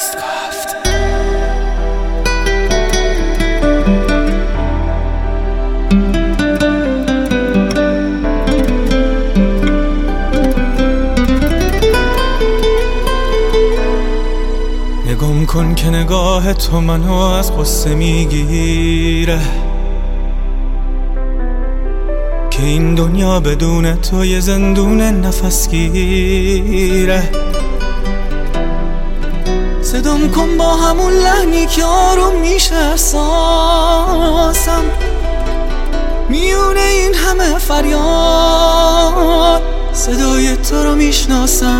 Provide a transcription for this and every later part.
نگام کن که نگاه تو منو از قصه میگیره، که این دنیا بدون تو یه زندون نفسگیره. صدام کن با همون لحنی که آروم میشه احساسم، میونه این همه فریاد صدای تو رو میشناسم.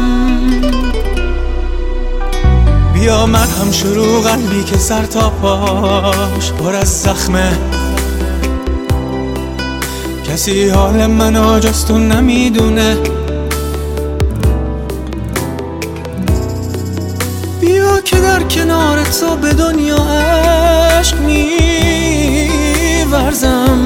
بیا مرهم شروع قلبی که سر تا پاش پر از زخمه، کسی حال منو جز تو نمیدونه. بیا که در کنار تو به دنیا عشق میورزم،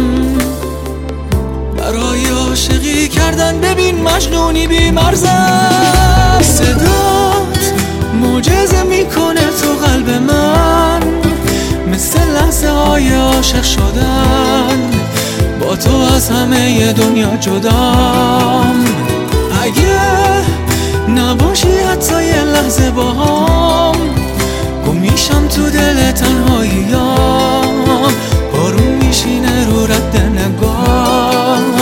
برای عاشقی کردن ببین مجنونی بی مرزم. صدات معجزه میکنه تو قلب من، مثل لحظه های عاشق شدن، با تو از همه دنیا جدام. اگه نباشی حتی یه لحظه باهام، گم میشم تو دل تنهاییام، بارون میشینه رو رد نگام.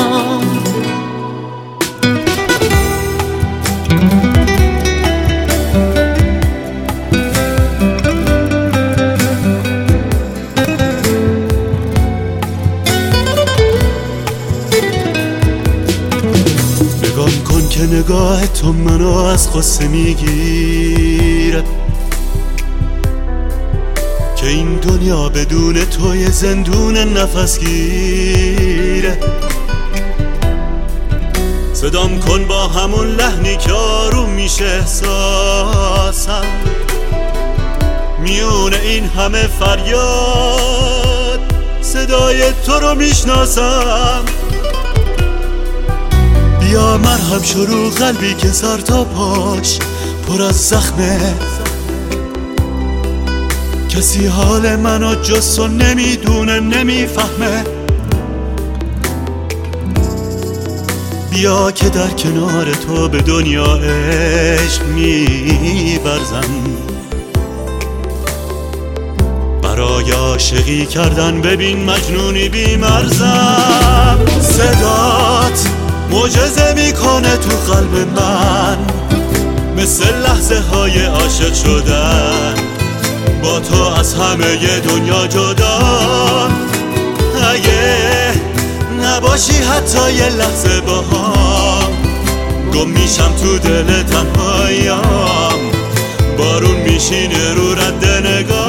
که نگاه تو منو از قصه میگیره، که این دنیا بدون تو یه زندون نفسگیره. صدام کن با همون لحنی که آروم میشه احساسم، میونه این همه فریاد صدای تو رو میشناسم. بیا مرهم شروع قلبی که سر تا پاش پر از زخمه، کسی حال منو جز تو نمیدونه نمیفهمه. بیا که در کنار تو به دنیا عشق میورزم، برای عاشقی کردن ببین مجنونی بی مرزم. صدات معجزه میکنه تو قلب من، مثل لحظه های عاشق شدن، با تو از همه دنیا جدا. اگه نباشی حتی یه لحظه باهام، گم میشم تو دل تنهاییام، بارون میشینه رو رد نگاه.